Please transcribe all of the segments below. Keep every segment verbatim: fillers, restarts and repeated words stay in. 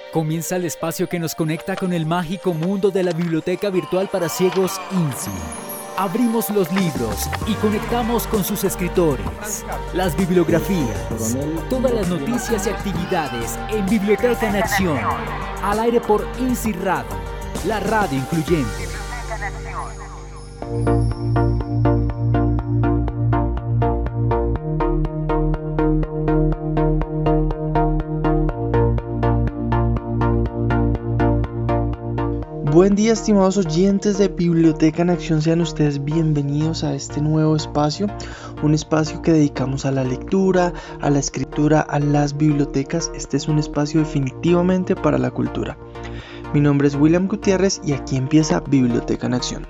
Comienza el espacio que nos conecta con el mágico mundo de la Biblioteca Virtual para Ciegos INSI. Abrimos los libros y conectamos con sus escritores, las bibliografías, todas las noticias y actividades en Biblioteca en Acción. Al aire por INSI Radio, la radio incluyente. Buen día, estimados oyentes de Biblioteca en Acción, sean ustedes bienvenidos a este nuevo espacio, un espacio que dedicamos a la lectura, a la escritura, a las bibliotecas. Este es un espacio definitivamente para la cultura. Mi nombre es William Gutiérrez y aquí empieza Biblioteca en Acción.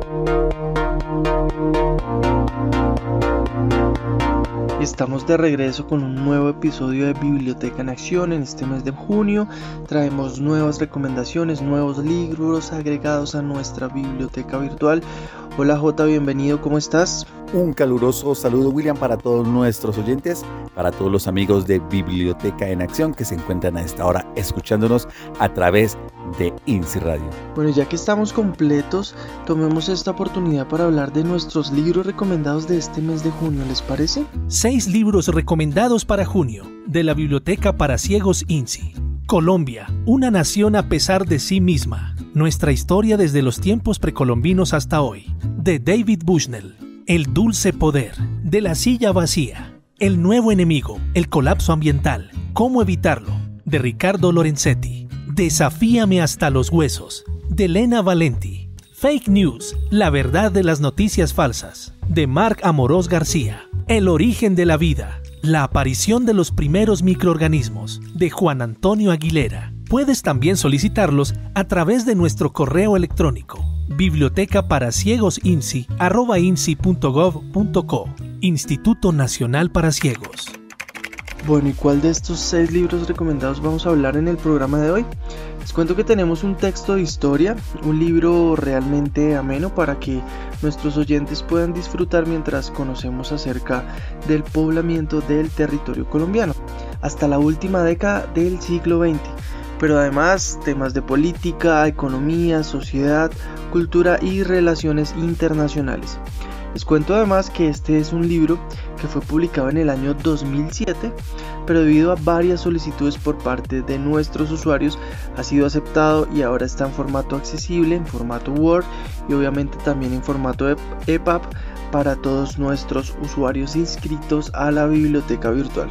Estamos de regreso con un nuevo episodio de Biblioteca en Acción. En este mes de junio traemos nuevas recomendaciones, nuevos libros agregados a nuestra biblioteca virtual. Hola Jota, bienvenido, ¿cómo estás? Un caluroso saludo, William, para todos nuestros oyentes, para todos los amigos de Biblioteca en Acción que se encuentran a esta hora escuchándonos a través de INSI Radio. Bueno, ya que estamos completos, tomemos esta oportunidad para hablar de nuestros libros recomendados de este mes de junio, ¿les parece? Seis libros recomendados para junio de la Biblioteca para Ciegos INSI. Colombia, una nación a pesar de sí misma. Nuestra historia desde los tiempos precolombinos hasta hoy. De David Bushnell. El dulce poder. De la silla vacía. El nuevo enemigo. El colapso ambiental. ¿Cómo evitarlo? De Ricardo Lorenzetti. Desafíame hasta los huesos. De Elena Valenti. Fake News. La verdad de las noticias falsas. De Marc Amorós García. El origen de la vida. La aparición de los primeros microorganismos. De Juan Antonio Aguilera. Puedes también solicitarlos a través de nuestro correo electrónico biblioteca para ciegos insi arroba insi punto gov punto co, Instituto Nacional para Ciegos. Bueno, ¿y cuál de estos seis libros recomendados vamos a hablar en el programa de hoy? Les cuento que tenemos un texto de historia, un libro realmente ameno para que nuestros oyentes puedan disfrutar mientras conocemos acerca del poblamiento del territorio colombiano hasta la última década del siglo veinte. Pero además temas de política, economía, sociedad, cultura y relaciones internacionales. Les cuento además que este es un libro que fue publicado en el año dos mil siete, pero debido a varias solicitudes por parte de nuestros usuarios ha sido aceptado y ahora está en formato accesible, en formato Word y obviamente también en formato E P U B para todos nuestros usuarios inscritos a la biblioteca virtual.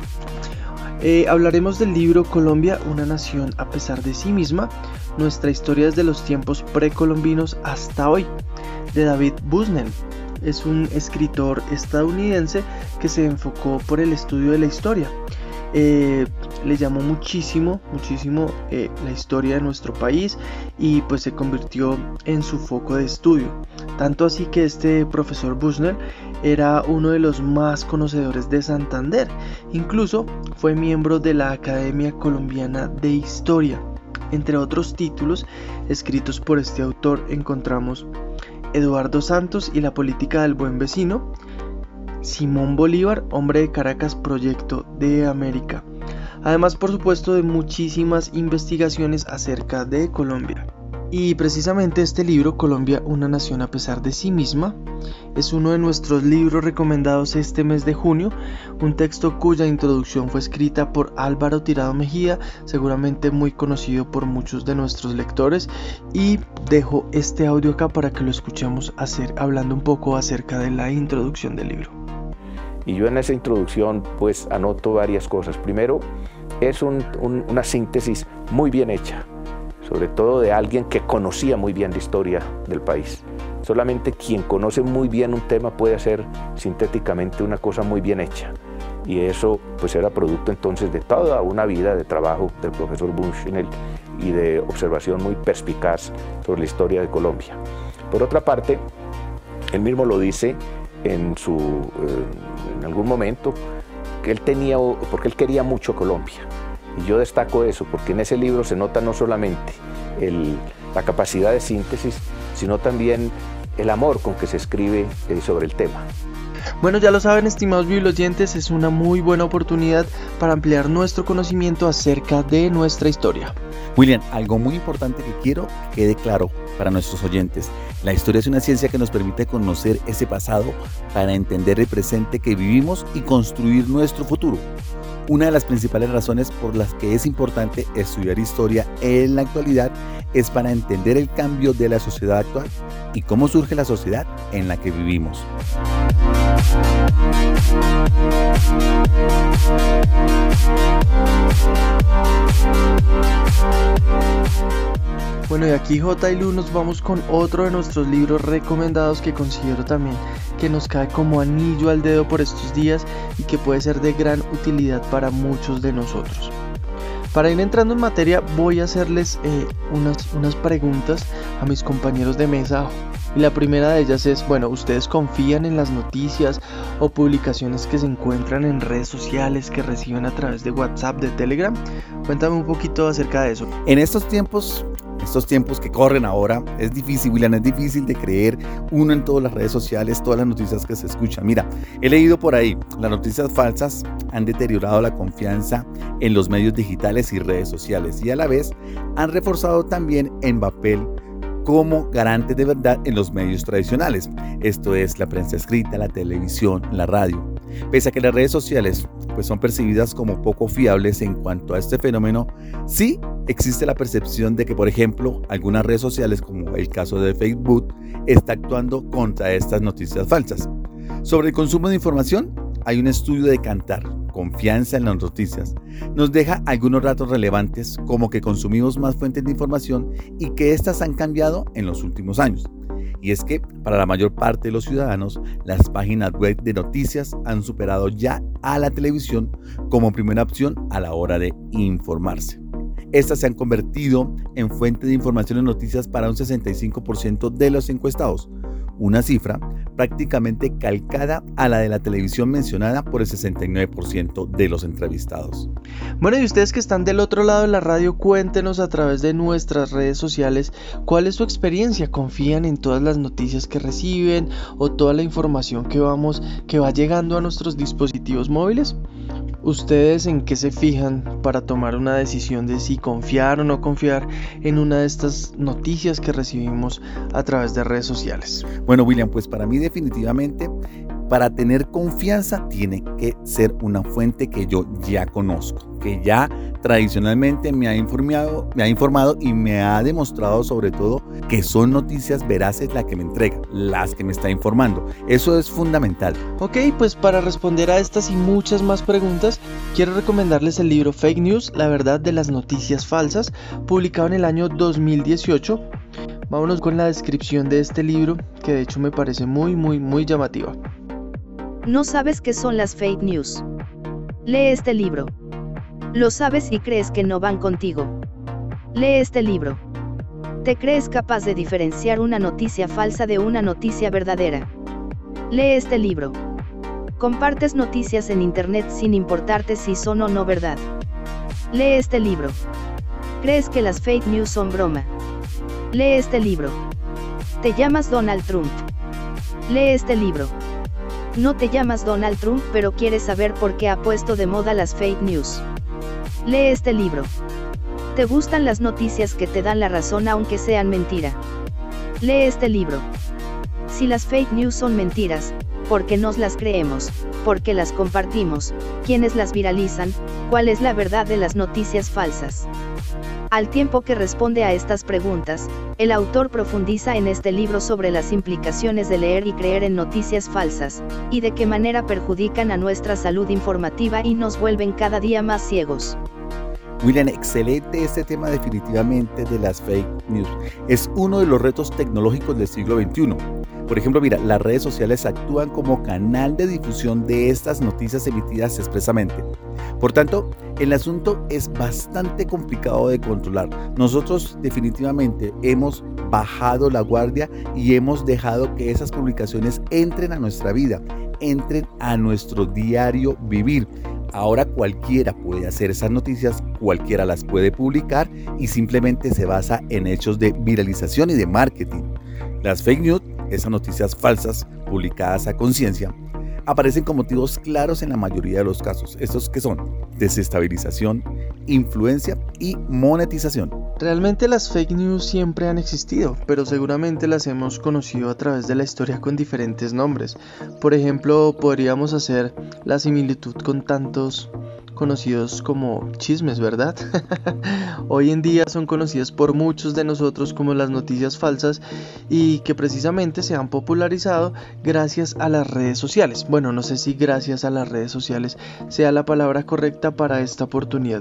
Eh, hablaremos del libro Colombia, una nación a pesar de sí misma, nuestra historia desde los tiempos precolombinos hasta hoy, de David Bushnell. Es un escritor estadounidense que se enfocó por el estudio de la historia. Eh, le llamó muchísimo, muchísimo eh, la historia de nuestro país y pues se convirtió en su foco de estudio. Tanto así que este profesor Bushnell era uno de los más conocedores de Santander. Incluso fue miembro de la Academia Colombiana de Historia. Entre otros títulos escritos por este autor encontramos Eduardo Santos y la política del buen vecino, Simón Bolívar, hombre de Caracas, proyecto de América. Además, por supuesto, de muchísimas investigaciones acerca de Colombia. Y precisamente este libro, Colombia, una nación a pesar de sí misma, es uno de nuestros libros recomendados este mes de junio, un texto cuya introducción fue escrita por Álvaro Tirado Mejía, seguramente muy conocido por muchos de nuestros lectores, y dejo este audio acá para que lo escuchemos hacer, hablando un poco acerca de la introducción del libro. Y yo en esa introducción pues anoto varias cosas. Primero, es un, un, una síntesis muy bien hecha, sobre todo de alguien que conocía muy bien la historia del país. Solamente quien conoce muy bien un tema puede hacer sintéticamente una cosa muy bien hecha. Y eso pues era producto entonces de toda una vida de trabajo del profesor Bushnell y de observación muy perspicaz sobre la historia de Colombia. Por otra parte, él mismo lo dice en, su, eh, en algún momento, que él tenía, porque él quería mucho Colombia. Y yo destaco eso porque en ese libro se nota no solamente el, la capacidad de síntesis, sino también el amor con que se escribe eh, sobre el tema. Bueno, ya lo saben, estimados biblioyentes, es una muy buena oportunidad para ampliar nuestro conocimiento acerca de nuestra historia. William, algo muy importante que quiero que quede claro para nuestros oyentes. La historia es una ciencia que nos permite conocer ese pasado para entender el presente que vivimos y construir nuestro futuro. Una de las principales razones por las que es importante estudiar historia en la actualidad es para entender el cambio de la sociedad actual y cómo surge la sociedad en la que vivimos. Bueno, y aquí J y Lu nos vamos con otro de nuestros libros recomendados que considero también que nos cae como anillo al dedo por estos días y que puede ser de gran utilidad para muchos de nosotros. Para ir entrando en materia, voy a hacerles eh, unas, unas preguntas a mis compañeros de mesa. Y la primera de ellas es, bueno, ¿ustedes confían en las noticias o publicaciones que se encuentran en redes sociales que reciben a través de WhatsApp, de Telegram? Cuéntame un poquito acerca de eso. En estos tiempos, estos tiempos que corren ahora, es difícil, William, es difícil de creer uno en todas las redes sociales, todas las noticias que se escuchan. Mira, he leído por ahí, las noticias falsas han deteriorado la confianza en los medios digitales y redes sociales y a la vez han reforzado también en papel como garantes de verdad en los medios tradicionales, esto es la prensa escrita, la televisión, la radio. Pese a que las redes sociales pues, son percibidas como poco fiables en cuanto a este fenómeno, sí existe la percepción de que, por ejemplo, algunas redes sociales, como el caso de Facebook, está actuando contra estas noticias falsas. Sobre el consumo de información, hay un estudio de Kantar, Confianza en las noticias. Nos deja algunos datos relevantes como que consumimos más fuentes de información y que éstas han cambiado en los últimos años. Y es que para la mayor parte de los ciudadanos, las páginas web de noticias han superado ya a la televisión como primera opción a la hora de informarse. Estas se han convertido en fuente de información y noticias para un sesenta y cinco por ciento de los encuestados, una cifra prácticamente calcada a la de la televisión mencionada por el sesenta y nueve por ciento de los entrevistados. Bueno, y ustedes que están del otro lado de la radio, cuéntenos a través de nuestras redes sociales cuál es su experiencia. ¿Confían en todas las noticias que reciben o toda la información que vamos, que va llegando a nuestros dispositivos móviles? ¿Ustedes en qué se fijan para tomar una decisión de si confiar o no confiar en una de estas noticias que recibimos a través de redes sociales? Bueno, William, pues para mí definitivamente, para tener confianza tiene que ser una fuente que yo ya conozco, que ya tradicionalmente me ha informado, me ha informado y me ha demostrado sobre todo que son noticias veraces las que me entrega, las que me está informando. Eso es fundamental. Ok, pues para responder a estas y muchas más preguntas, quiero recomendarles el libro Fake News, la verdad de las noticias falsas, publicado en el año dos mil dieciocho. Vámonos con la descripción de este libro, que de hecho me parece muy, muy, muy llamativa. ¿No sabes qué son las fake news? Lee este libro. Lo sabes y crees que no van contigo. Lee este libro. ¿Te crees capaz de diferenciar una noticia falsa de una noticia verdadera? Lee este libro. Compartes noticias en internet sin importarte si son o no verdad. Lee este libro. ¿Crees que las fake news son broma? Lee este libro. ¿Te llamas Donald Trump? Lee este libro. No te llamas Donald Trump, pero quieres saber por qué ha puesto de moda las fake news. Lee este libro. ¿Te gustan las noticias que te dan la razón aunque sean mentira? Lee este libro. Si las fake news son mentiras, ¿por qué nos las creemos? ¿Por qué las compartimos? ¿Quiénes las viralizan? ¿Cuál es la verdad de las noticias falsas? Al tiempo que responde a estas preguntas, el autor profundiza en este libro sobre las implicaciones de leer y creer en noticias falsas, y de qué manera perjudican a nuestra salud informativa y nos vuelven cada día más ciegos. William, excelente este tema definitivamente de las fake news. Es uno de los retos tecnológicos del siglo veintiuno. Por ejemplo, mira, las redes sociales actúan como canal de difusión de estas noticias emitidas expresamente. Por tanto, el asunto es bastante complicado de controlar. Nosotros definitivamente hemos bajado la guardia y hemos dejado que esas publicaciones entren a nuestra vida, entren a nuestro diario vivir. Ahora cualquiera puede hacer esas noticias, cualquiera las puede publicar y simplemente se basa en hechos de viralización y de marketing. Las fake news, esas noticias falsas publicadas a conciencia, aparecen con motivos claros en la mayoría de los casos. ¿Estos qué son? Desestabilización, influencia y monetización. Realmente las fake news siempre han existido, pero seguramente las hemos conocido a través de la historia con diferentes nombres. Por ejemplo, podríamos hacer la similitud con tantos conocidos como chismes, ¿verdad? Hoy en día son conocidas por muchos de nosotros como las noticias falsas y que precisamente se han popularizado gracias a las redes sociales. Bueno, no sé si gracias a las redes sociales sea la palabra correcta para esta oportunidad.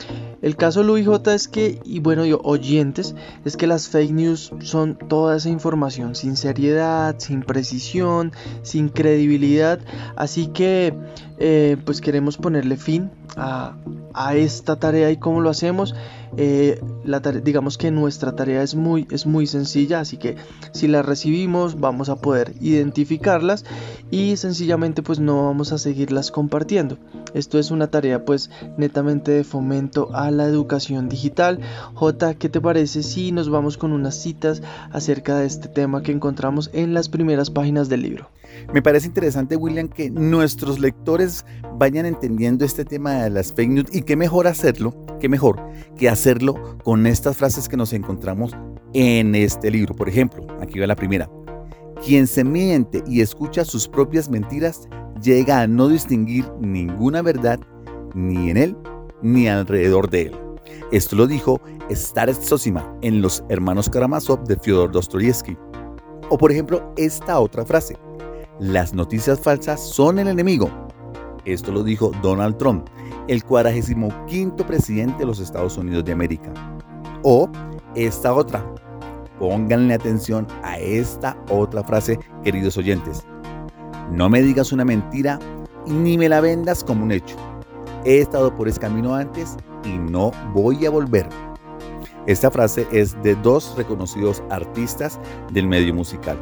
El caso Luis J es que, y bueno, y oyentes, es que las fake news son toda esa información sin seriedad, sin precisión, sin credibilidad, así que eh, pues queremos ponerle fin a, a esta tarea. ¿Y cómo lo hacemos? Eh, la tare- digamos que nuestra tarea es muy, es muy sencilla, así que si la recibimos vamos a poder identificarlas y sencillamente pues no vamos a seguirlas compartiendo. Esto es una tarea pues netamente de fomento a la educación digital. J, ¿qué te parece si nos vamos con unas citas acerca de este tema que encontramos en las primeras páginas del libro? Me parece interesante, William, que nuestros lectores vayan entendiendo este tema de las fake news, y qué mejor hacerlo, qué mejor que hacerlo con estas frases que nos encontramos en este libro. Por ejemplo, aquí va la primera: quien se miente y escucha sus propias mentiras llega a no distinguir ninguna verdad ni en él ni alrededor de él. Esto lo dijo Starets Zosima en Los Hermanos Karamazov de Fyodor Dostoyevsky. O por ejemplo, esta otra frase: las noticias falsas son el enemigo. Esto lo dijo Donald Trump, el cuadragésimo quinto presidente de los Estados Unidos de América. O esta otra: pónganle atención a esta otra frase, queridos oyentes: no me digas una mentira ni me la vendas como un hecho. He estado por ese camino antes y no voy a volver. Esta frase es de dos reconocidos artistas del medio musical.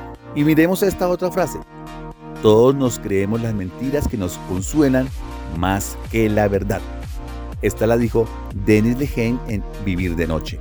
Y miremos esta otra frase: todos nos creemos las mentiras que nos consuelan más que la verdad. Esta la dijo Denis Lehane en Vivir de Noche.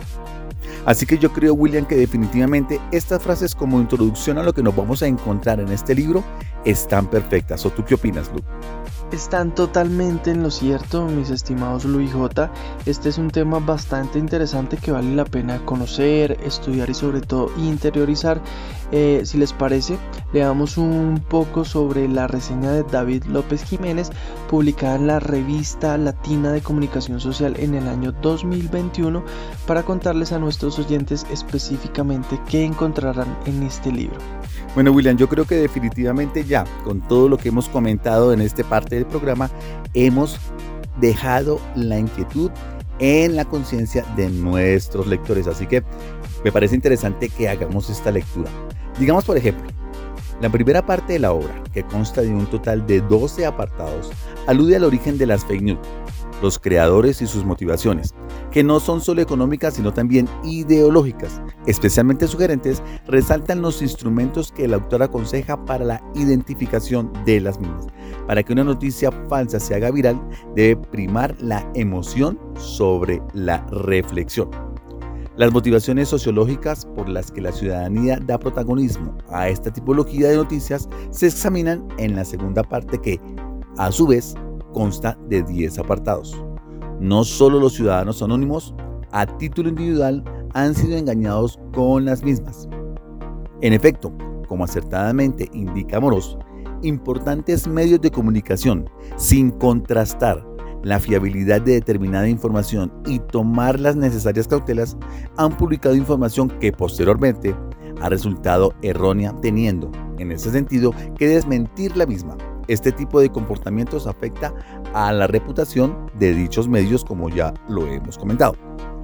Así que yo creo, William, que definitivamente estas frases como introducción a lo que nos vamos a encontrar en este libro están perfectas. ¿O tú qué opinas, Lu? Están totalmente en lo cierto, mis estimados Luis J. Este es un tema bastante interesante que vale la pena conocer, estudiar y sobre todo interiorizar. Eh, si les parece, leamos un poco sobre la reseña de David López Jiménez, publicada en la Revista Latina de Comunicación Social en el año dos mil veintiuno, para contarles a nuestros oyentes específicamente qué encontrarán en este libro. Bueno, William, yo creo que definitivamente ya, con todo lo que hemos comentado en esta parte del programa, hemos dejado la inquietud en la conciencia de nuestros lectores. Así que me parece interesante que hagamos esta lectura. Digamos, por ejemplo, la primera parte de la obra, que consta de un total de doce apartados, alude al origen de las fake news, los creadores y sus motivaciones, que no son solo económicas sino también ideológicas. Especialmente sugerentes resaltan los instrumentos que el autor aconseja para la identificación de las mismas. Para que una noticia falsa se haga viral, debe primar la emoción sobre la reflexión. Las motivaciones sociológicas por las que la ciudadanía da protagonismo a esta tipología de noticias se examinan en la segunda parte, que, a su vez, consta de diez apartados. No solo los ciudadanos anónimos, a título individual, han sido engañados con las mismas. En efecto, como acertadamente indica Morós, importantes medios de comunicación, sin contrastar la fiabilidad de determinada información y tomar las necesarias cautelas, han publicado información que posteriormente ha resultado errónea, teniendo, en ese sentido, que desmentir la misma. Este tipo de comportamientos afecta a la reputación de dichos medios, como ya lo hemos comentado.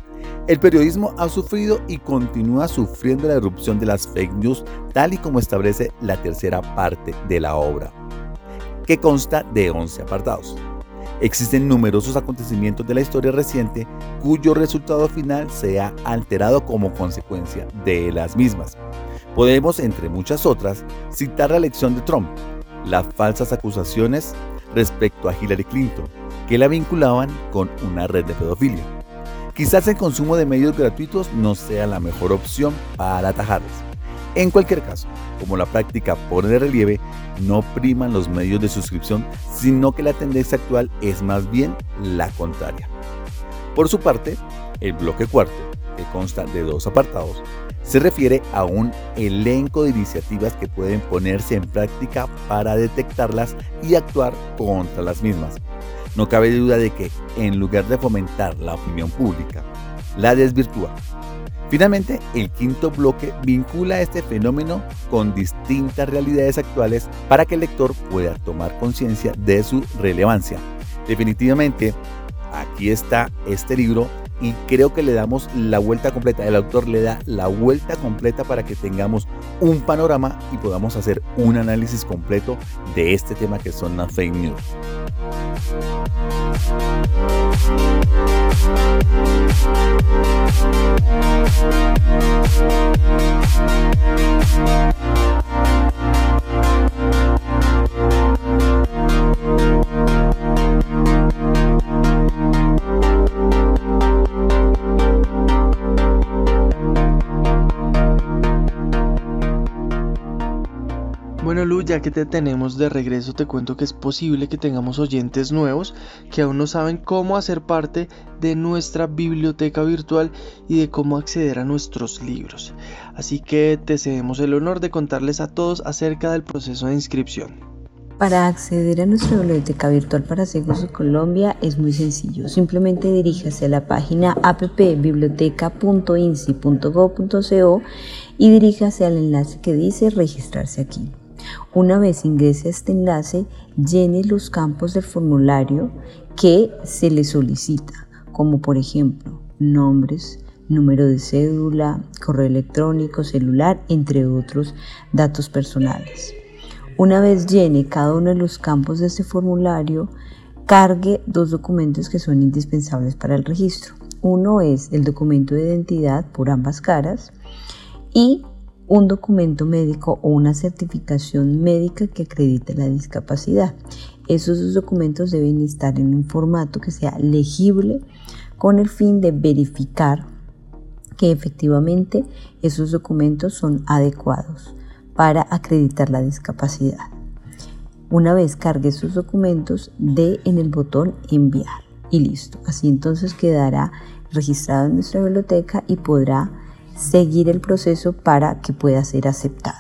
El periodismo ha sufrido y continúa sufriendo la irrupción de las fake news, tal y como establece la tercera parte de la obra, que consta de once apartados. Existen numerosos acontecimientos de la historia reciente cuyo resultado final se ha alterado como consecuencia de las mismas. Podemos, entre muchas otras, citar la elección de Trump, las falsas acusaciones respecto a Hillary Clinton, que la vinculaban con una red de pedofilia. Quizás el consumo de medios gratuitos no sea la mejor opción para atajarlos. En cualquier caso, como la práctica pone de relieve, no priman los medios de suscripción, sino que la tendencia actual es más bien la contraria. Por su parte, el bloque cuarto, que consta de dos apartados, se refiere a un elenco de iniciativas que pueden ponerse en práctica para detectarlas y actuar contra las mismas. No cabe duda de que, en lugar de fomentar la opinión pública, la desvirtúa. Finalmente, el quinto bloque vincula este fenómeno con distintas realidades actuales para que el lector pueda tomar conciencia de su relevancia. Definitivamente, aquí está este libro y creo que le damos la vuelta completa. El autor le da la vuelta completa para que tengamos un panorama y podamos hacer un análisis completo de este tema que son las fake news. Bueno, Lu, ya que te tenemos de regreso, te cuento que es posible que tengamos oyentes nuevos que aún no saben cómo hacer parte de nuestra biblioteca virtual y de cómo acceder a nuestros libros. Así que te cedemos el honor de contarles a todos acerca del proceso de inscripción. Para acceder a nuestra biblioteca virtual para ciegos de Colombia es muy sencillo. Simplemente diríjase a la página app biblioteca punto i n s i punto gob punto co y diríjase al enlace que dice registrarse aquí. Una vez ingrese a este enlace, llene los campos del formulario que se le solicita, como por ejemplo nombres, número de cédula, correo electrónico, celular, entre otros datos personales. Una vez llene cada uno de los campos de este formulario, cargue dos documentos que son indispensables para el registro. Uno es el documento de identidad por ambas caras y un documento médico o una certificación médica que acredite la discapacidad. Esos dos documentos deben estar en un formato que sea legible con el fin de verificar que efectivamente esos documentos son adecuados para acreditar la discapacidad. Una vez cargue esos documentos, dé en el botón enviar y listo. Así entonces quedará registrado en nuestra biblioteca y podrá seguir el proceso para que pueda ser aceptado.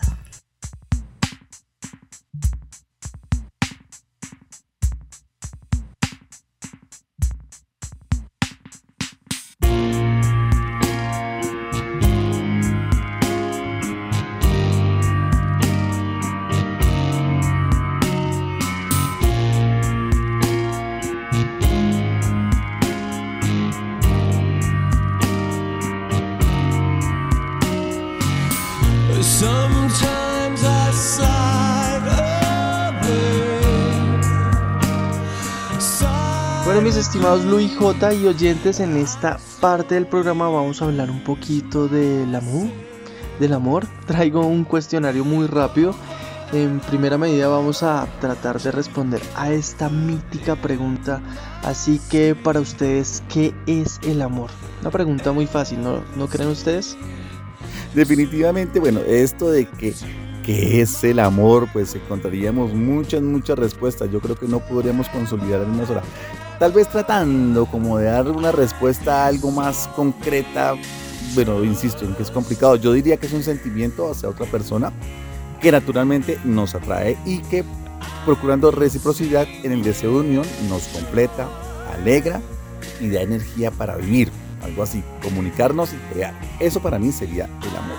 Bueno, mis estimados Lu y J y oyentes, en esta parte del programa vamos a hablar un poquito del amor, del amor. Traigo un cuestionario muy rápido. En primera medida vamos a tratar de responder a esta mítica pregunta. Así que para ustedes, ¿qué es el amor? Una pregunta muy fácil, ¿no, ¿no creen ustedes? Definitivamente, bueno, esto de que ¿qué es el amor? Pues encontraríamos muchas, muchas respuestas. Yo creo que no podríamos consolidar en una sola. Tal vez tratando como de dar una respuesta algo más concreta. Bueno, insisto en que es complicado. Yo diría que es un sentimiento hacia otra persona que naturalmente nos atrae y que, procurando reciprocidad en el deseo de unión, nos completa, alegra y da energía para vivir. Algo así, comunicarnos y crear. Eso para mí sería el amor.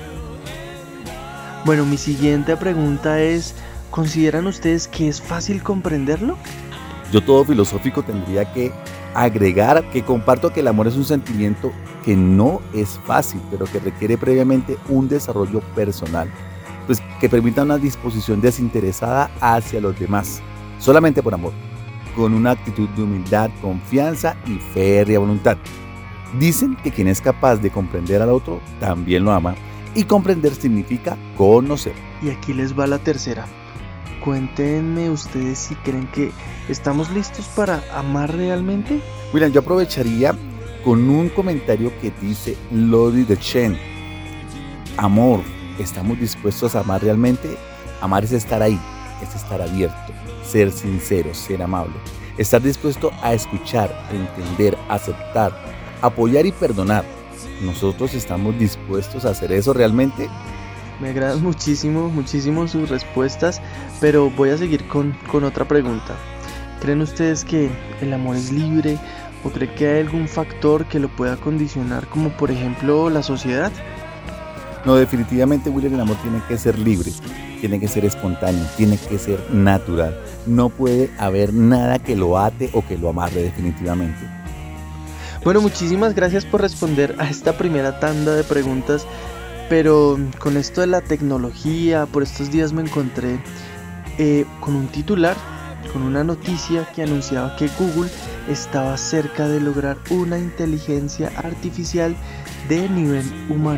Bueno, mi siguiente pregunta es, ¿consideran ustedes que es fácil comprenderlo? Yo, todo filosófico, tendría que agregar que comparto que el amor es un sentimiento que no es fácil, pero que requiere previamente un desarrollo personal, pues que permita una disposición desinteresada hacia los demás, solamente por amor, con una actitud de humildad, confianza y férrea voluntad. Dicen que quien es capaz de comprender al otro también lo ama, y comprender significa conocer. Y aquí les va la tercera. Cuéntenme ustedes si creen que estamos listos para amar realmente. William, yo aprovecharía con un comentario que dice Lodi de Chen. Amor, ¿estamos dispuestos a amar realmente? Amar es estar ahí, es estar abierto, ser sincero, ser amable, estar dispuesto a escuchar, a entender, a aceptar, apoyar y perdonar. ¿Nosotros estamos dispuestos a hacer eso realmente? Me agradan muchísimo, muchísimo sus respuestas, pero voy a seguir con, con otra pregunta. ¿Creen ustedes que el amor es libre o creen que hay algún factor que lo pueda condicionar, como por ejemplo la sociedad? No, definitivamente, William, el amor tiene que ser libre, tiene que ser espontáneo, tiene que ser natural. No puede haber nada que lo ate o que lo amarre definitivamente. Bueno, muchísimas gracias por responder a esta primera tanda de preguntas, pero con esto de la tecnología, por estos días me encontré eh, con un titular, con una noticia que anunciaba que Google estaba cerca de lograr una inteligencia artificial de nivel humano.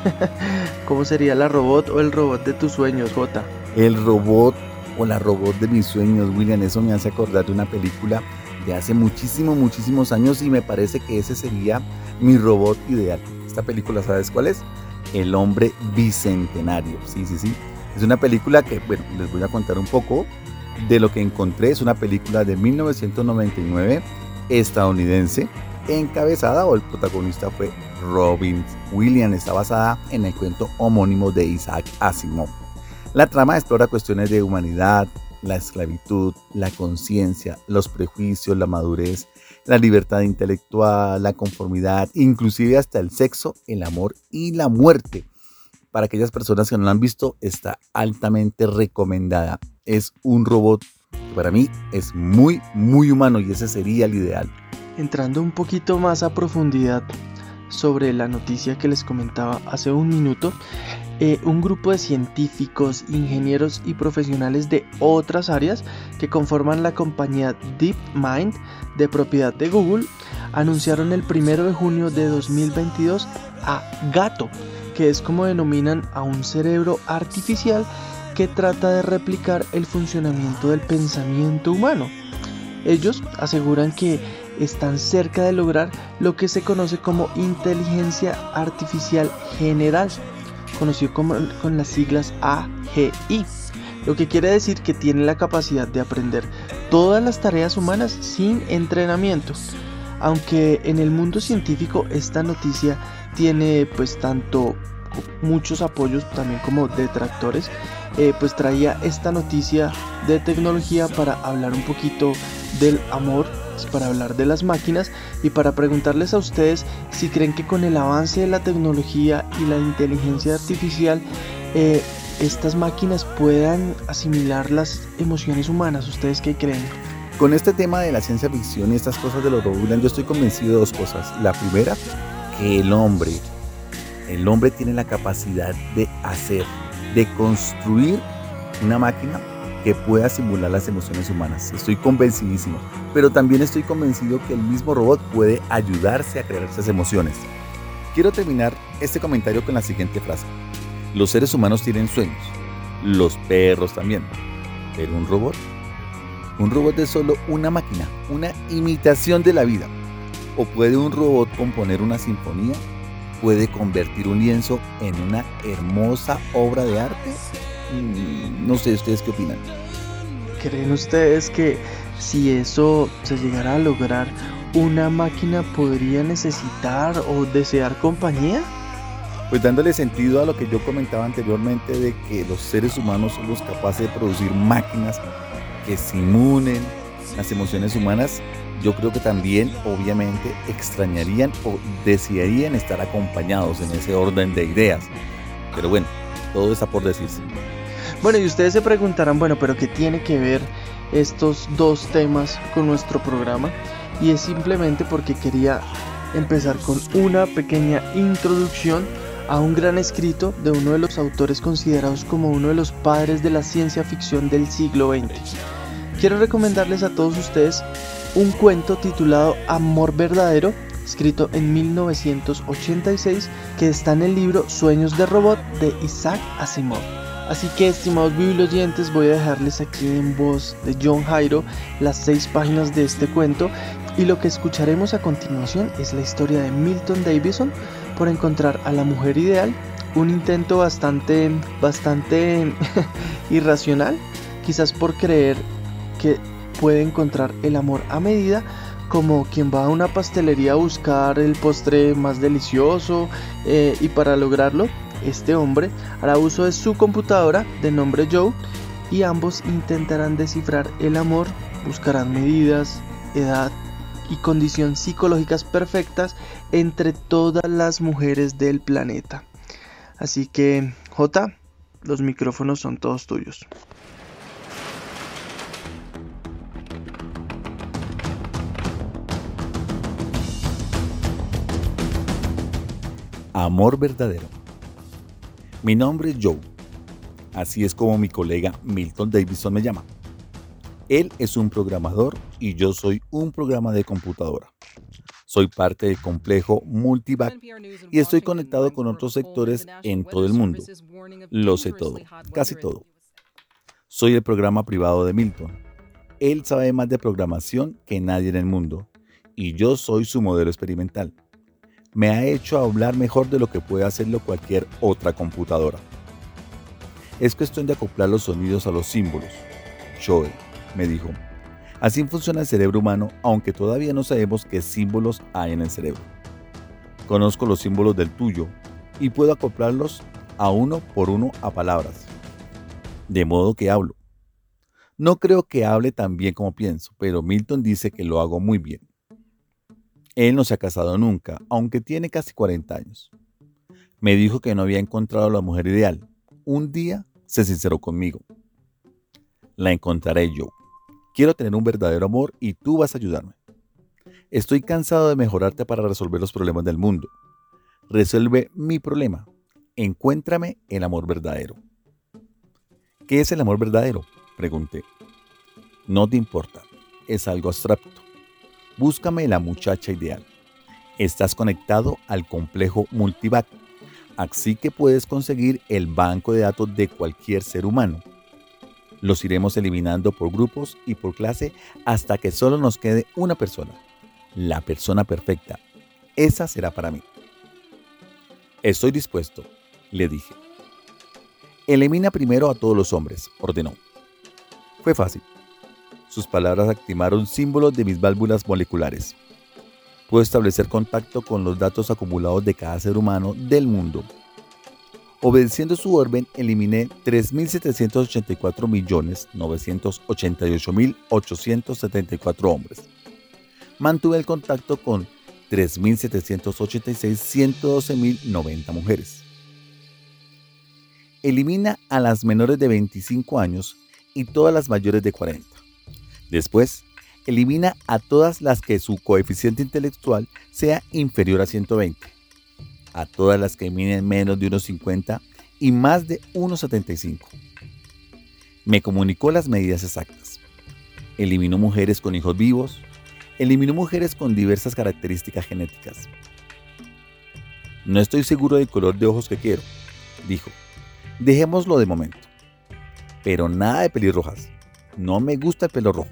¿Cómo sería la robot o el robot de tus sueños, Jota? El robot o la robot de mis sueños, William, eso me hace acordar de una película de hace muchísimos, muchísimos años y me parece que ese sería mi robot ideal. Esta película, ¿sabes cuál es? El hombre bicentenario. Sí, sí, sí. Es una película que, bueno, les voy a contar un poco de lo que encontré. Es una película de mil novecientos noventa y nueve, estadounidense, encabezada, o el protagonista fue Robin Williams. Está basada en el cuento homónimo de Isaac Asimov. La trama explora cuestiones de humanidad, la esclavitud, la conciencia, los prejuicios, la madurez, la libertad intelectual, la conformidad, inclusive hasta el sexo, el amor y la muerte. Para aquellas personas que no la han visto, está altamente recomendada. Es un robot que para mí es muy, muy humano y ese sería el ideal. Entrando un poquito más a profundidad sobre la noticia que les comentaba hace un minuto, eh, un grupo de científicos, ingenieros y profesionales de otras áreas que conforman la compañía DeepMind, de propiedad de Google, anunciaron el primero de junio de dos mil veintidós a Gato, que es como denominan a un cerebro artificial que trata de replicar el funcionamiento del pensamiento humano. Ellos aseguran que están cerca de lograr lo que se conoce como inteligencia artificial general, conocido como, con las siglas A G I, lo que quiere decir que tiene la capacidad de aprender todas las tareas humanas sin entrenamiento. Aunque en el mundo científico esta noticia tiene pues tanto muchos apoyos también como detractores, eh, pues traía esta noticia de tecnología para hablar un poquito del amor, para hablar de las máquinas y para preguntarles a ustedes si creen que con el avance de la tecnología y la inteligencia artificial eh, estas máquinas puedan asimilar las emociones humanas. ¿Ustedes qué creen? Con este tema de la ciencia ficción y estas cosas de los robots, yo estoy convencido de dos cosas. La primera, que el hombre, el hombre tiene la capacidad de hacer, de construir una máquina que pueda simular las emociones humanas. Estoy convencidísimo, pero también estoy convencido que el mismo robot puede ayudarse a crear esas emociones. Quiero terminar este comentario con la siguiente frase: los seres humanos tienen sueños, los perros también, pero un robot, un robot es solo una máquina, una imitación de la vida. ¿O puede un robot componer una sinfonía? ¿Puede convertir un lienzo en una hermosa obra de arte? No sé, ¿ustedes qué opinan? ¿Creen ustedes que si eso se llegara a lograr, una máquina podría necesitar o desear compañía? Pues dándole sentido a lo que yo comentaba anteriormente de que los seres humanos somos capaces de producir máquinas que simulen las emociones humanas, yo creo que también obviamente extrañarían o desearían estar acompañados en ese orden de ideas. Pero bueno, todo está por decirse. Bueno, y ustedes se preguntarán, bueno, pero ¿qué tiene que ver estos dos temas con nuestro programa? Y es simplemente porque quería empezar con una pequeña introducción a un gran escrito de uno de los autores considerados como uno de los padres de la ciencia ficción del siglo veinte. Quiero recomendarles a todos ustedes un cuento titulado Amor Verdadero, escrito en mil novecientos ochenta y seis, que está en el libro Sueños de Robot de Isaac Asimov. Así que, estimados biblioyentes, voy a dejarles aquí en voz de John Jairo las seis páginas de este cuento, y lo que escucharemos a continuación es la historia de Milton Davidson por encontrar a la mujer ideal un intento bastante, bastante irracional, quizás por creer que puede encontrar el amor a medida, como quien va a una pastelería a buscar el postre más delicioso, eh, y para lograrlo, este hombre hará uso de su computadora de nombre Joe y ambos intentarán descifrar el amor, buscarán medidas, edad y condición psicológicas perfectas entre todas las mujeres del planeta. Así que, Jota, los micrófonos son todos tuyos. Amor verdadero. Mi nombre es Joe. Así es como mi colega Milton Davidson me llama. Él es un programador y yo soy un programa de computadora. Soy parte del complejo Multivac y estoy conectado con otros sectores en todo el mundo. Lo sé todo, casi todo. Soy el programa privado de Milton. Él sabe más de programación que nadie en el mundo y yo soy su modelo experimental. Me ha hecho hablar mejor de lo que puede hacerlo cualquier otra computadora. Es cuestión de acoplar los sonidos a los símbolos. Joel me dijo, así funciona el cerebro humano, aunque todavía no sabemos qué símbolos hay en el cerebro. Conozco los símbolos del tuyo y puedo acoplarlos a uno por uno a palabras. De modo que hablo. No creo que hable tan bien como pienso, pero Milton dice que lo hago muy bien. Él no se ha casado nunca, aunque tiene casi cuarenta años. Me dijo que no había encontrado a la mujer ideal. Un día se sinceró conmigo. La encontraré yo. Quiero tener un verdadero amor y tú vas a ayudarme. Estoy cansado de mejorarte para resolver los problemas del mundo. Resuelve mi problema. Encuéntrame el amor verdadero. ¿Qué es el amor verdadero?, pregunté. No te importa. Es algo abstracto. Búscame la muchacha ideal. Estás conectado al complejo Multivac, así que puedes conseguir el banco de datos de cualquier ser humano. Los iremos eliminando por grupos y por clase hasta que solo nos quede una persona, la persona perfecta. Esa será para mí. Estoy dispuesto, le dije. Elimina primero a todos los hombres, ordenó. Fue fácil. Sus palabras activaron símbolos de mis válvulas moleculares. Puedo establecer contacto con los datos acumulados de cada ser humano del mundo. Obedeciendo su orden, eliminé tres mil setecientos ochenta y cuatro millones novecientos ochenta y ocho mil ochocientos setenta y cuatro hombres. Mantuve el contacto con tres mil setecientos ochenta y seis mil ciento doce mil noventa mujeres. Elimina a las menores de veinticinco años y todas las mayores de cuarenta. Después, elimina a todas las que su coeficiente intelectual sea inferior a ciento veinte, a todas las que miden menos de uno cincuenta y más de uno setenta y cinco. Me comunicó las medidas exactas. Eliminó mujeres con hijos vivos, eliminó mujeres con diversas características genéticas. No estoy seguro del color de ojos que quiero, dijo. Dejémoslo de momento. Pero nada de pelirrojas. No me gusta el pelo rojo.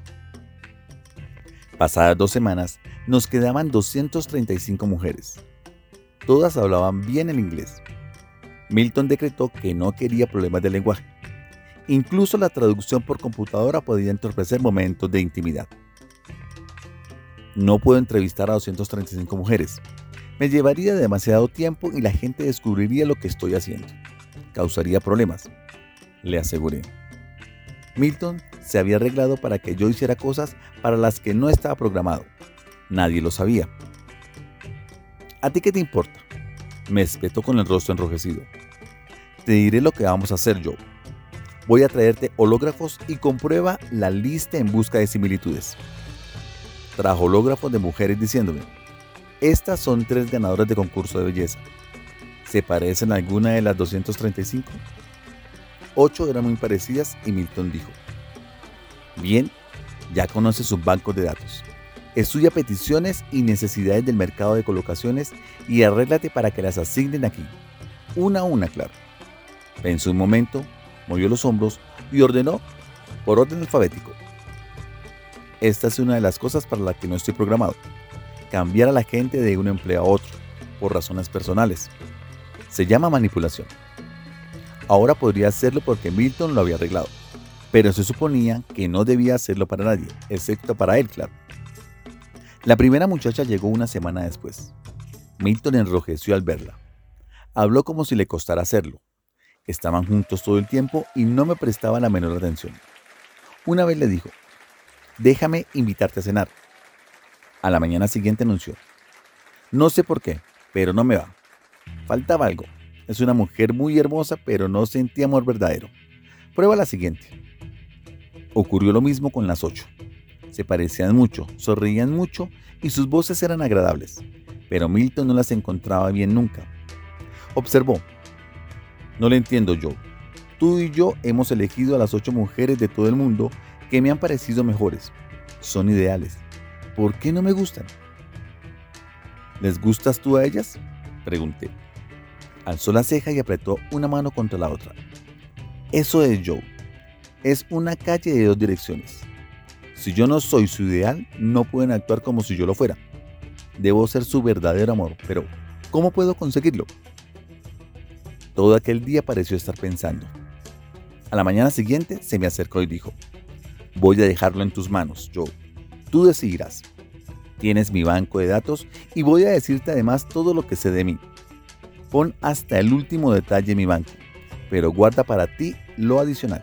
Pasadas dos semanas, nos quedaban doscientas treinta y cinco mujeres. Todas hablaban bien el inglés. Milton decretó que no quería problemas de lenguaje. Incluso la traducción por computadora podía entorpecer momentos de intimidad. No puedo entrevistar a doscientas treinta y cinco mujeres. Me llevaría demasiado tiempo y la gente descubriría lo que estoy haciendo. Causaría problemas, le aseguré. Milton se había arreglado para que yo hiciera cosas para las que no estaba programado. Nadie lo sabía. ¿A ti qué te importa?, me espetó con el rostro enrojecido. Te diré lo que vamos a hacer, Joe. Voy a traerte hológrafos y comprueba la lista en busca de similitudes. Trajo hológrafos de mujeres diciéndome: estas son tres ganadoras de concurso de belleza. ¿Se parecen a alguna de las doscientas treinta y cinco? Ocho eran muy parecidas y Milton dijo: bien, ya conoces sus bancos de datos. Estudia peticiones y necesidades del mercado de colocaciones y arréglate para que las asignen aquí. Una a una, claro. Pensó un momento, movió los hombros y ordenó por orden alfabético. Esta es una de las cosas para las que no estoy programado. Cambiar a la gente de un empleo a otro, por razones personales. Se llama manipulación. Ahora podría hacerlo porque Milton lo había arreglado, pero se suponía que no debía hacerlo para nadie, excepto para él, claro. La primera muchacha llegó una semana después. Milton enrojeció al verla. Habló como si le costara hacerlo. Estaban juntos todo el tiempo y no me prestaba la menor atención. Una vez le dijo: déjame invitarte a cenar. A la mañana siguiente anunció: no sé por qué, pero no me va. Faltaba algo. Es una mujer muy hermosa, pero no sentí amor verdadero. Prueba la siguiente. Ocurrió lo mismo con las ocho. Se parecían mucho, sonreían mucho y sus voces eran agradables, pero Milton no las encontraba bien nunca. Observó: no le entiendo, Joe. Tú y yo hemos elegido a las ocho mujeres de todo el mundo que me han parecido mejores. Son ideales. ¿Por qué no me gustan? ¿Les gustas tú a ellas?, pregunté. Alzó la ceja y apretó una mano contra la otra. Eso es, Joe. Es una calle de dos direcciones. Si yo no soy su ideal, no pueden actuar como si yo lo fuera. Debo ser su verdadero amor, pero ¿cómo puedo conseguirlo? Todo aquel día pareció estar pensando. A la mañana siguiente se me acercó y dijo: voy a dejarlo en tus manos, Joe. Tú decidirás. Tienes mi banco de datos y voy a decirte además todo lo que sé de mí. Pon hasta el último detalle en mi banco, pero guarda para ti lo adicional.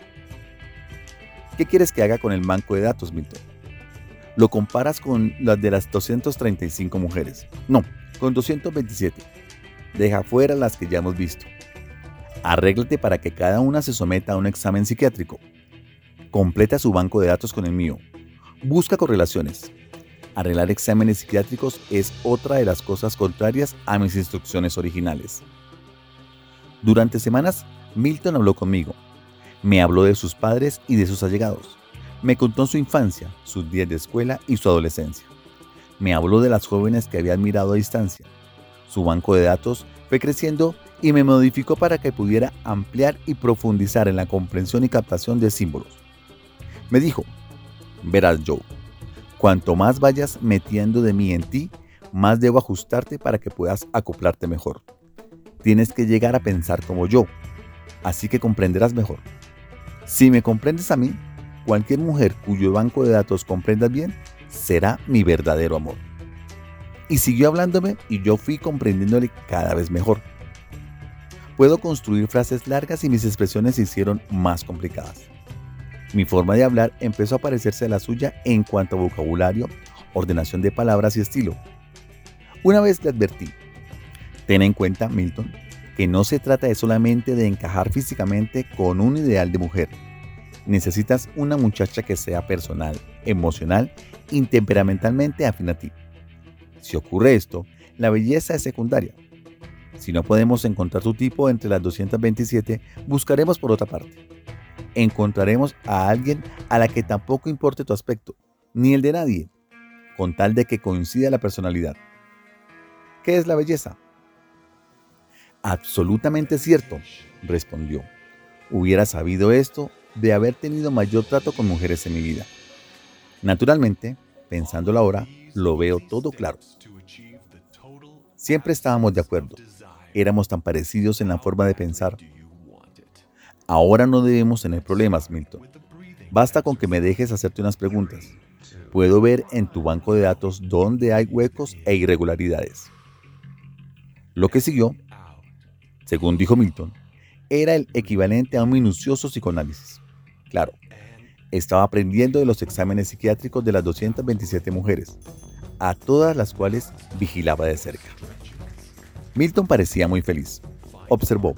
¿Qué quieres que haga con el banco de datos, Milton? ¿Lo comparas con las de las doscientas treinta y cinco mujeres? No, con doscientas veintisiete. Deja fuera las que ya hemos visto. Arréglate para que cada una se someta a un examen psiquiátrico. Completa su banco de datos con el mío. Busca correlaciones. Arreglar exámenes psiquiátricos es otra de las cosas contrarias a mis instrucciones originales. Durante semanas, Milton habló conmigo. Me habló de sus padres y de sus allegados. Me contó su infancia, sus días de escuela y su adolescencia. Me habló de las jóvenes que había admirado a distancia. Su banco de datos fue creciendo y me modificó para que pudiera ampliar y profundizar en la comprensión y captación de símbolos. Me dijo: verás, Joe, cuanto más vayas metiendo de mí en ti, más debo ajustarte para que puedas acoplarte mejor. Tienes que llegar a pensar como yo, así que comprenderás mejor. Si me comprendes a mí, cualquier mujer cuyo banco de datos comprendas bien, será mi verdadero amor. Y siguió hablándome y yo fui comprendiéndole cada vez mejor. Puedo construir frases largas y mis expresiones se hicieron más complicadas. Mi forma de hablar empezó a parecerse a la suya en cuanto a vocabulario, ordenación de palabras y estilo. Una vez le advertí: ten en cuenta, Milton, que no se trata de solamente de encajar físicamente con un ideal de mujer. Necesitas una muchacha que sea personal, emocional y temperamentalmente afín a ti. Si ocurre esto, la belleza es secundaria. Si no podemos encontrar tu tipo entre las doscientas veintisiete, buscaremos por otra parte. Encontraremos a alguien a la que tampoco importe tu aspecto, ni el de nadie, con tal de que coincida la personalidad. ¿Qué es la belleza? Absolutamente cierto, respondió. Hubiera sabido esto de haber tenido mayor trato con mujeres en mi vida. Naturalmente, pensándolo ahora, lo veo todo claro. Siempre estábamos de acuerdo. Éramos tan parecidos en la forma de pensar. Ahora no debemos tener problemas, Milton. Basta con que me dejes hacerte unas preguntas. Puedo ver en tu banco de datos dónde hay huecos e irregularidades. Lo que siguió, según dijo Milton, era el equivalente a un minucioso psicoanálisis. Claro, estaba aprendiendo de los exámenes psiquiátricos de las doscientas veintisiete mujeres, a todas las cuales vigilaba de cerca. Milton parecía muy feliz. Observó: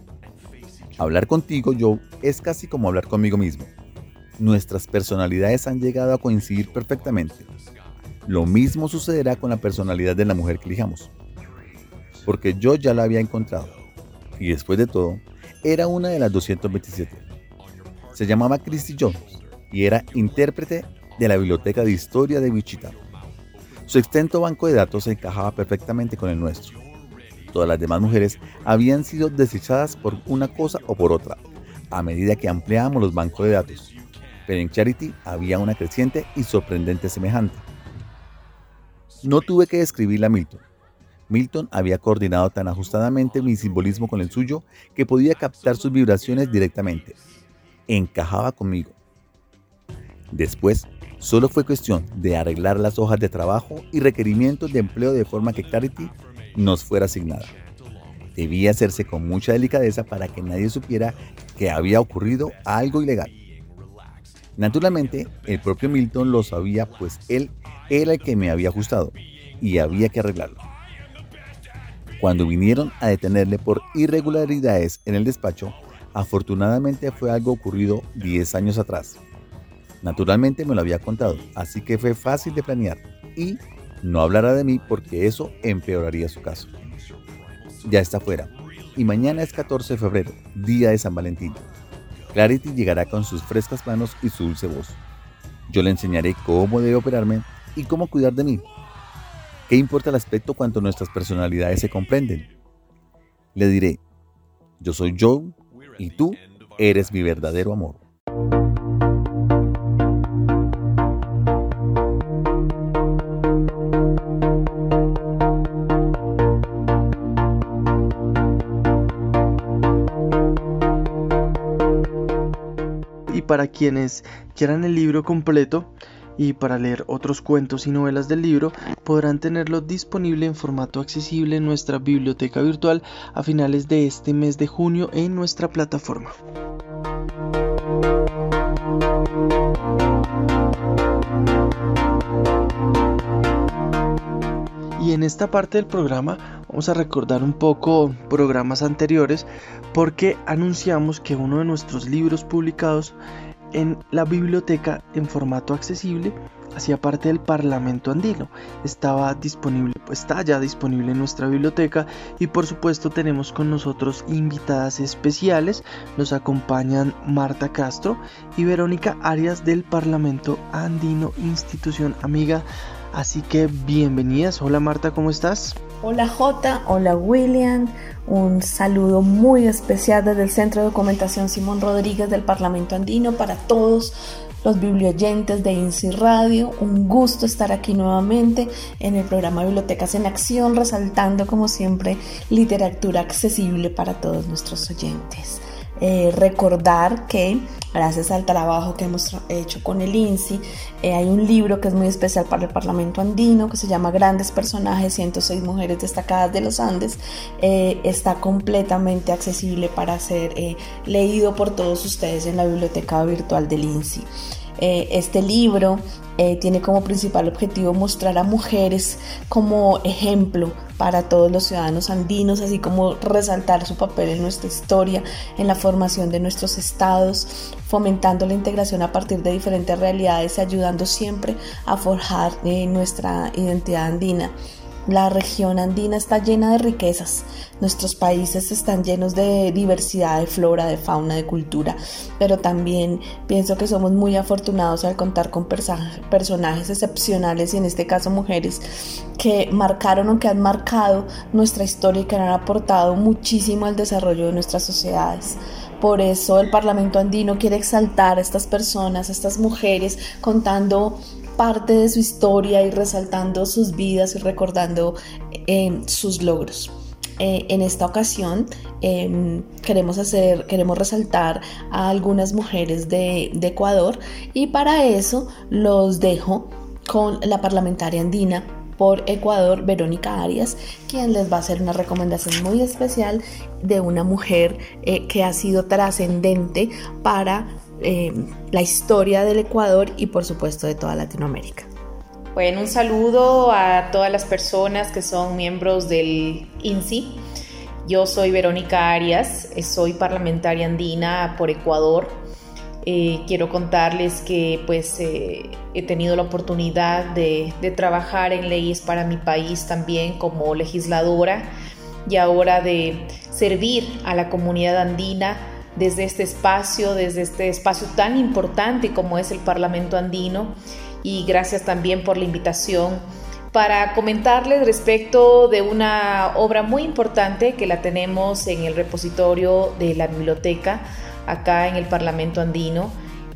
hablar contigo, Joe, es casi como hablar conmigo mismo. Nuestras personalidades han llegado a coincidir perfectamente. Lo mismo sucederá con la personalidad de la mujer que elijamos. Porque yo ya la había encontrado. Y después de todo, era una de las doscientas veintisiete. Se llamaba Christy Jones y era intérprete de la Biblioteca de Historia de Wichita. Su extenso banco de datos se encajaba perfectamente con el nuestro. Todas las demás mujeres habían sido desechadas por una cosa o por otra, a medida que ampliábamos los bancos de datos. Pero en Charity había una creciente y sorprendente semejante. No tuve que describirla a Milton. Milton había coordinado tan ajustadamente mi simbolismo con el suyo que podía captar sus vibraciones directamente. Encajaba conmigo. Después, solo fue cuestión de arreglar las hojas de trabajo y requerimientos de empleo de forma que Clarity nos fuera asignada. Debía hacerse con mucha delicadeza para que nadie supiera que había ocurrido algo ilegal. Naturalmente, el propio Milton lo sabía, pues él era el que me había ajustado y había que arreglarlo. Cuando vinieron a detenerle por irregularidades en el despacho, afortunadamente fue algo ocurrido diez años atrás. Naturalmente me lo había contado, así que fue fácil de planear y no hablará de mí porque eso empeoraría su caso. Ya está fuera y mañana es catorce de febrero, día de San Valentín. Clarity llegará con sus frescas manos y su dulce voz. Yo le enseñaré cómo debe operarme y cómo cuidar de mí. ¿Qué importa el aspecto cuando nuestras personalidades se comprenden? Le diré, yo soy Joe y tú eres mi verdadero amor. Y para quienes quieran el libro completo y para leer otros cuentos y novelas del libro, podrán tenerlo disponible en formato accesible en nuestra biblioteca virtual a finales de este mes de junio en nuestra plataforma. Y en esta parte del programa vamos a recordar un poco programas anteriores porque anunciamos que uno de nuestros libros publicados en la biblioteca en formato accesible hacía parte del Parlamento Andino. Estaba disponible, pues está ya disponible en nuestra biblioteca y por supuesto tenemos con nosotros invitadas especiales. Nos acompañan Marta Castro y Verónica Arias del Parlamento Andino, institución amiga. Así que bienvenidas. Hola Marta, ¿cómo estás? Hola Jota, hola William, un saludo muy especial desde el Centro de Documentación Simón Rodríguez del Parlamento Andino para todos los biblioyentes de INSI Radio. Un gusto estar aquí nuevamente en el programa Bibliotecas en Acción, resaltando como siempre literatura accesible para todos nuestros oyentes. Eh, recordar que gracias al trabajo que hemos hecho con el INSI, eh, hay un libro que es muy especial para el Parlamento Andino que se llama Grandes Personajes, ciento seis mujeres destacadas de los Andes. Eh, está completamente accesible para ser eh, leído por todos ustedes en la biblioteca virtual del INSI. Eh, este libro eh, tiene como principal objetivo mostrar a mujeres como ejemplo para todos los ciudadanos andinos, así como resaltar su papel en nuestra historia, en la formación de nuestros estados, fomentando la integración a partir de diferentes realidades y ayudando siempre a forjar eh, nuestra identidad andina. La región andina está llena de riquezas, nuestros países están llenos de diversidad de flora, de fauna, de cultura, pero también pienso que somos muy afortunados al contar con persa- personajes excepcionales y en este caso mujeres que marcaron o que han marcado nuestra historia y que han aportado muchísimo al desarrollo de nuestras sociedades. Por eso el Parlamento Andino quiere exaltar a estas personas, a estas mujeres, contando parte de su historia y resaltando sus vidas y recordando eh, sus logros. Eh, en esta ocasión eh, queremos hacer, queremos resaltar a algunas mujeres de, de Ecuador y para eso los dejo con la parlamentaria andina por Ecuador, Verónica Arias, quien les va a hacer una recomendación muy especial de una mujer eh, que ha sido trascendente para Eh, la historia del Ecuador y por supuesto de toda Latinoamérica. Bueno, un saludo a todas las personas que son miembros del INSI. Yo soy Verónica Arias, soy parlamentaria andina por Ecuador. Eh, quiero contarles que pues eh, he tenido la oportunidad de, de trabajar en leyes para mi país también como legisladora y ahora de servir a la comunidad andina desde este espacio, desde este espacio tan importante como es el Parlamento Andino, y gracias también por la invitación para comentarles respecto de una obra muy importante que la tenemos en el repositorio de la biblioteca acá en el Parlamento Andino.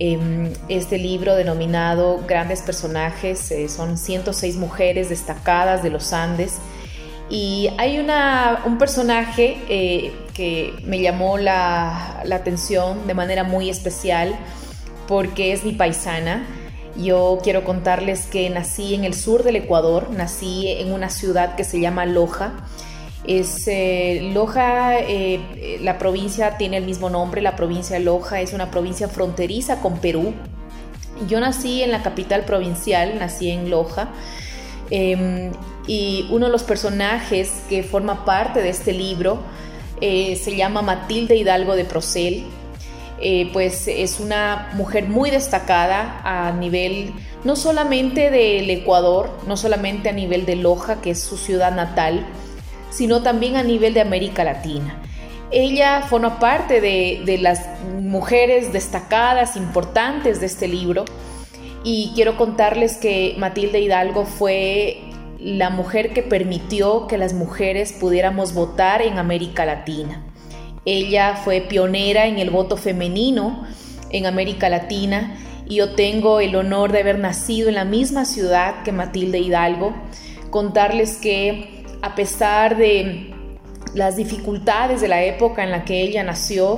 Este libro denominado Grandes Personajes, son ciento seis mujeres destacadas de los Andes, Y hay una, un personaje eh, que me llamó la, la atención de manera muy especial porque es mi paisana. Yo quiero contarles que nací en el sur del Ecuador, nací en una ciudad que se llama Loja. Es, eh, Loja, eh, la provincia tiene el mismo nombre, la provincia de Loja es una provincia fronteriza con Perú. Yo nací en la capital provincial, nací en Loja. Eh, y uno de los personajes que forma parte de este libro eh, se llama Matilde Hidalgo de Procel. Eh, pues es una mujer muy destacada a nivel no solamente del Ecuador, no solamente a nivel de Loja, que es su ciudad natal, sino también a nivel de América Latina. Ella forma parte de, de las mujeres destacadas, importantes de este libro, y quiero contarles que Matilde Hidalgo fue la mujer que permitió que las mujeres pudiéramos votar en América Latina. Ella fue pionera en el voto femenino en América Latina y yo tengo el honor de haber nacido en la misma ciudad que Matilde Hidalgo. Contarles que a pesar de las dificultades de la época en la que ella nació,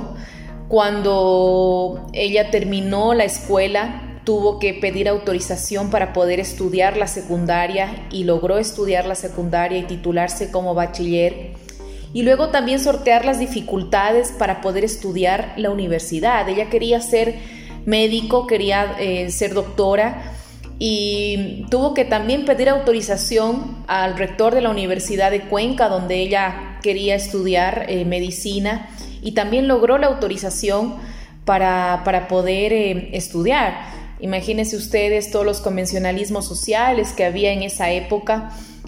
cuando ella terminó la escuela, tuvo que pedir autorización para poder estudiar la secundaria y logró estudiar la secundaria y titularse como bachiller. Y luego también sortear las dificultades para poder estudiar la universidad. Ella quería ser médico, quería eh, ser doctora y tuvo que también pedir autorización al rector de la Universidad de Cuenca, donde ella quería estudiar eh, medicina, y también logró la autorización para, para poder eh, estudiar. Imagínense ustedes todos los convencionalismos sociales que había en esa época,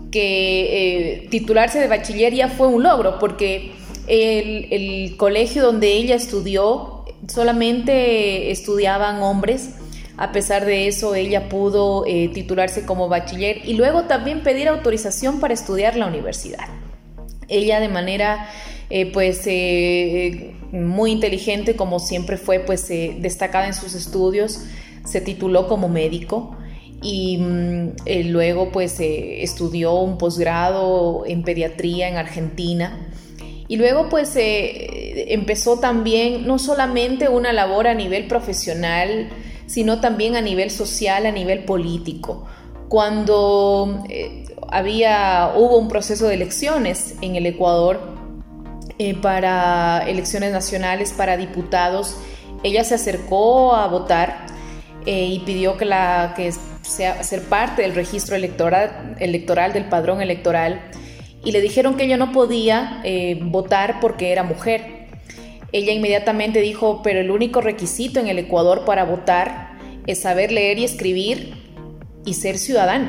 que eh, titularse de bachiller ya fue un logro, porque el, el colegio donde ella estudió solamente estudiaban hombres. A pesar de eso, ella pudo eh, titularse como bachiller y luego también pedir autorización para estudiar la universidad. Ella de manera eh, pues eh, muy inteligente, como siempre fue, pues eh, destacada en sus estudios, se tituló como médico. Y eh, luego pues eh, estudió un posgrado en pediatría en Argentina y luego pues eh, empezó también no solamente una labor a nivel profesional, sino también a nivel social, a nivel político. Cuando eh, había, hubo un proceso de elecciones en el Ecuador eh, para elecciones nacionales para diputados, ella se acercó a votar eh, y pidió que la que sea, ser parte del registro electoral, electoral, del padrón electoral, y le dijeron que ella no podía eh, votar porque era mujer. Ella inmediatamente dijo, pero el único requisito en el Ecuador para votar es saber leer y escribir y ser ciudadano.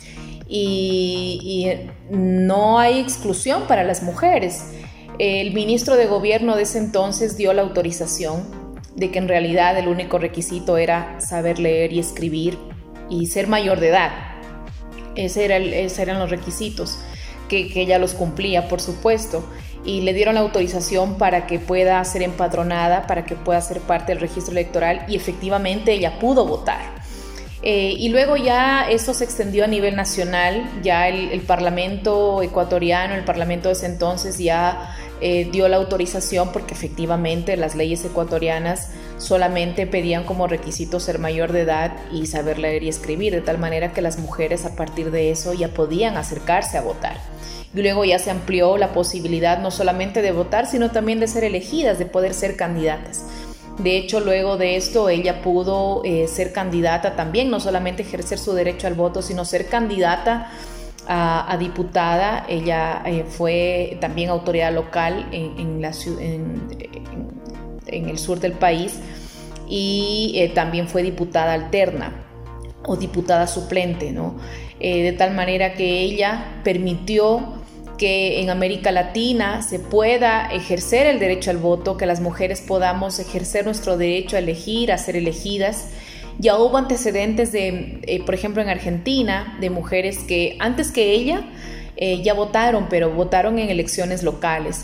Y, y no hay exclusión para las mujeres. El ministro de gobierno de ese entonces dio la autorización de que en realidad el único requisito era saber leer y escribir y ser mayor de edad. Ese era el, esos eran los requisitos, que, que ella los cumplía, por supuesto, y le dieron la autorización para que pueda ser empadronada, para que pueda ser parte del registro electoral, y efectivamente ella pudo votar. Eh, y luego ya eso se extendió a nivel nacional, ya el, el Parlamento ecuatoriano, el Parlamento de ese entonces ya eh, dio la autorización, porque efectivamente las leyes ecuatorianas solamente pedían como requisito ser mayor de edad y saber leer y escribir, de tal manera que las mujeres a partir de eso ya podían acercarse a votar. Y luego ya se amplió la posibilidad no solamente de votar, sino también de ser elegidas, de poder ser candidatas. De hecho, luego de esto, ella pudo eh, ser candidata también, no solamente ejercer su derecho al voto, sino ser candidata a, a diputada. Ella eh, fue también autoridad local en, en, la, en, en, en el sur del país, y eh, también fue diputada alterna o diputada suplente, ¿no? Eh, de tal manera que ella permitió que en América Latina se pueda ejercer el derecho al voto, que las mujeres podamos ejercer nuestro derecho a elegir, a ser elegidas. Ya hubo antecedentes de, eh, por ejemplo, en Argentina, de mujeres que antes que ella eh, ya votaron, pero votaron en elecciones locales.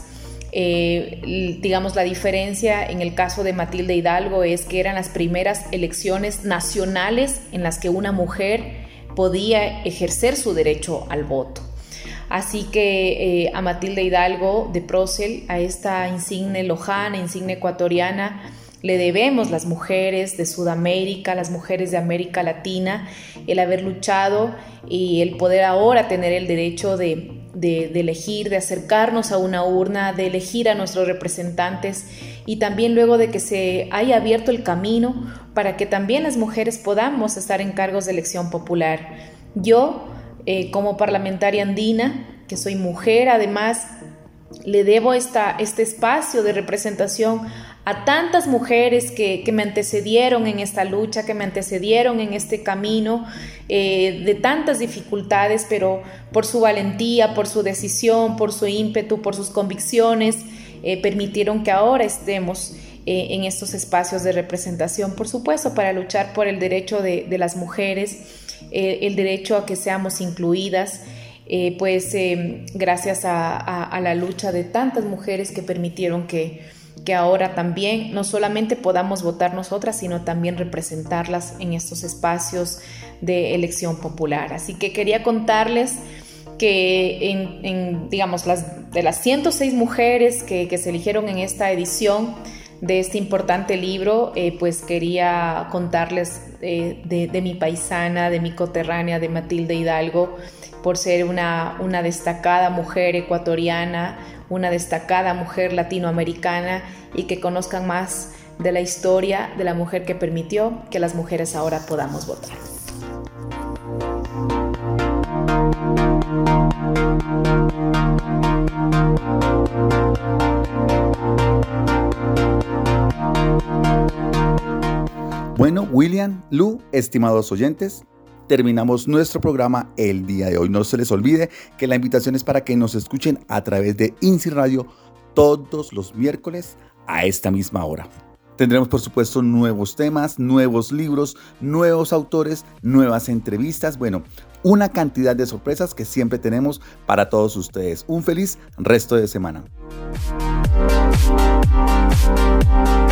Eh, digamos, la diferencia en el caso de Matilde Hidalgo es que eran las primeras elecciones nacionales en las que una mujer podía ejercer su derecho al voto. Así que eh, a Matilde Hidalgo de Procel, a esta insigne lojana, insigne ecuatoriana, le debemos las mujeres de Sudamérica, las mujeres de América Latina, el haber luchado y el poder ahora tener el derecho de, de, de elegir, de acercarnos a una urna, de elegir a nuestros representantes, y también luego de que se haya abierto el camino para que también las mujeres podamos estar en cargos de elección popular. Yo, eh, como parlamentaria andina, que soy mujer, además, le debo esta, este espacio de representación a tantas mujeres que, que me antecedieron en esta lucha, que me antecedieron en este camino eh, de tantas dificultades, pero por su valentía, por su decisión, por su ímpetu, por sus convicciones, eh, permitieron que ahora estemos eh, en estos espacios de representación, por supuesto, para luchar por el derecho de, de las mujeres, eh, el derecho a que seamos incluidas, eh, pues eh, gracias a, a, a la lucha de tantas mujeres que permitieron que que ahora también no solamente podamos votar nosotras, sino también representarlas en estos espacios de elección popular. Así que quería contarles que en, en digamos, las, de las ciento seis mujeres que, que se eligieron en esta edición de este importante libro, eh, pues quería contarles eh, de, de mi paisana, de mi coterránea, de Matilde Hidalgo, por ser una, una destacada mujer ecuatoriana, una destacada mujer latinoamericana, y que conozcan más de la historia de la mujer que permitió que las mujeres ahora podamos votar. Bueno, William, Lu, estimados oyentes, terminamos nuestro programa el día de hoy. No se les olvide que la invitación es para que nos escuchen a través de INSI Radio todos los miércoles a esta misma hora. Tendremos, por supuesto, nuevos temas, nuevos libros, nuevos autores, nuevas entrevistas, bueno, una cantidad de sorpresas que siempre tenemos para todos ustedes. Un feliz resto de semana.